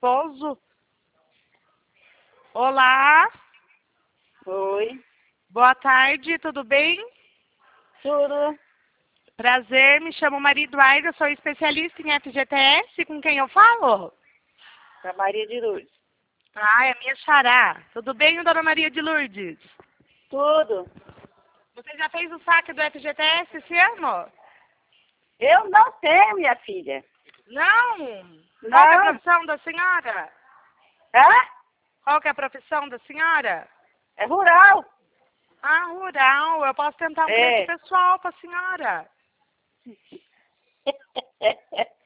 esposo. Olá, Oi, boa tarde, tudo bem? tudo. Prazer, me chamo Maria Eduarda, sou especialista em FGTS, com quem eu falo? Da Maria de Lourdes. Ah, é minha xará. Tudo bem, dona Maria de Lourdes? Tudo. Você já fez o saque do FGTS esse ano? Eu não tenho, minha filha. Não? Qual que é a Não. profissão da senhora? Hã? Qual que é a profissão da senhora? É rural. Ah, rural. Eu posso tentar um crédito É. pessoal para a senhora.